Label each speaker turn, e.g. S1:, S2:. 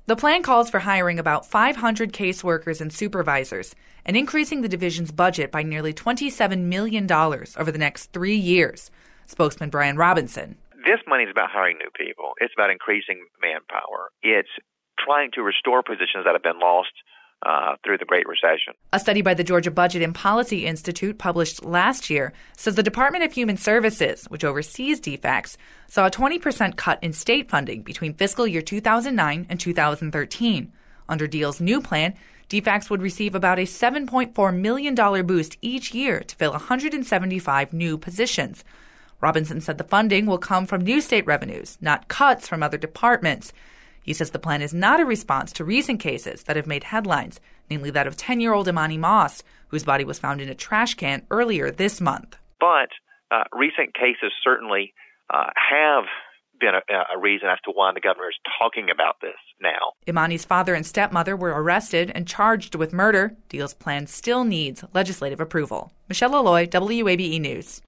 S1: The plan calls for hiring about 500 caseworkers and supervisors and increasing the division's budget by nearly $27 million over the next 3 years. Spokesman Brian Robinson.
S2: This money is about hiring new people. It's about increasing manpower. It's trying to restore positions that have been lost through the Great Recession.
S1: A study by the Georgia Budget and Policy Institute published last year says the Department of Human Services, which oversees DFACS, saw a 20% cut in state funding between fiscal year 2009 and 2013. Under Deal's new plan, DFACS would receive about a $7.4 million boost each year to fill 175 new positions. Robinson said the funding will come from new state revenues, not cuts from other departments. He says the plan is not a response to recent cases that have made headlines, namely that of 10-year-old Imani Moss, whose body was found in a trash can earlier this month.
S2: But recent cases certainly have been a reason as to why the governor is talking about this now.
S1: Imani's father and stepmother were arrested and charged with murder. Deal's plan still needs legislative approval. Michelle Alloy, WABE News.